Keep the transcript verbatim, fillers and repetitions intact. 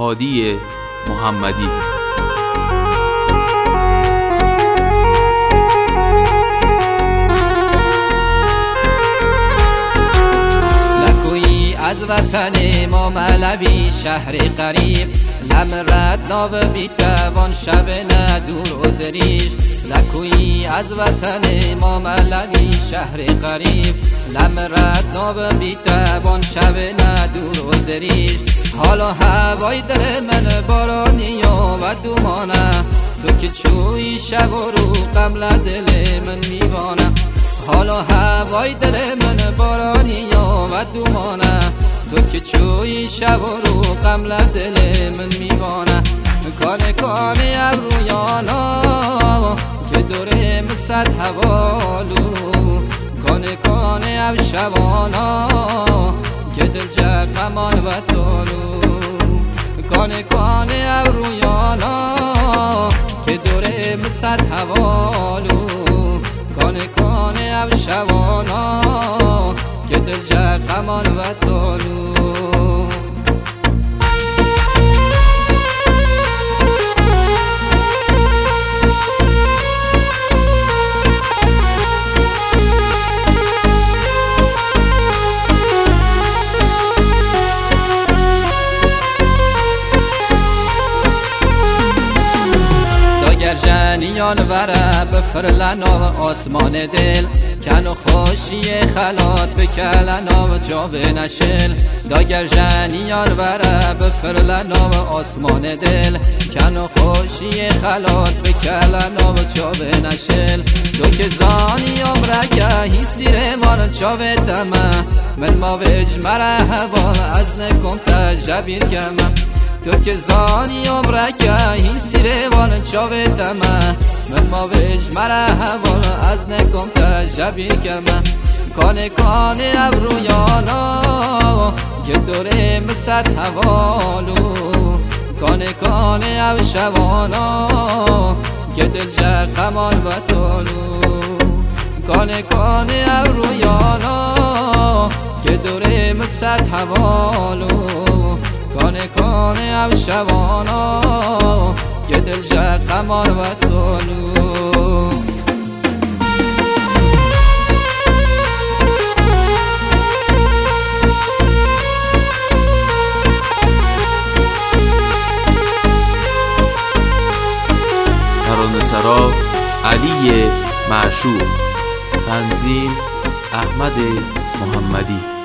هادی محمدی. از وطن ما ملوی شهر قریب، لمرد ناب بیتوان شب ندور و دریش. لکویی از وطن ما ملوی شهر قریب، لمرد ناب بیتوان شب ندور و دریش. حالا هوای دل من بارانی و دومانه، تو که چوی شب و رو قبل دل من میوانه. حالا هوای دل من بارانی و دومانه، تو که چوی شب و رو قبل دل من میوانه. کانه کانه ابرویانا که دوره مسد حوالو، کانه کانه اب شبانا که دل جقمان و تالو. کانه کانه ابرویانا که دوره مسد حوالو، کانه کانه اب شبانا که دل جقمان و تالو. جنیان وره بفرلن آسمان دل، کن و خوشی خلات بکلن و جاب نشل. داگر جنیان وره بفرلن آسمان دل، کن و خوشی خلات بکلن و جاب نشل. دو که زانی عمرکه هی سیر مان چاوه دمه، من ما وجمره هوال از نکن تجبیر کمه. تو که زانی عمرکه هی سیر وان چاوه دمه، من ما وجمره هوال از نکن تجبیر کمه. کانه کانه ابرویانا که دوره مسد حوالو، کانه کانه اب شبانا که دل جقمان و تالو. کانه کانه ابرویانا که دوره مسد حوالو، کانه کانه اب شبانا که دل جقمان و تالو. ترانه‌سرا علی معشوق، تنظیم احمد محمدی.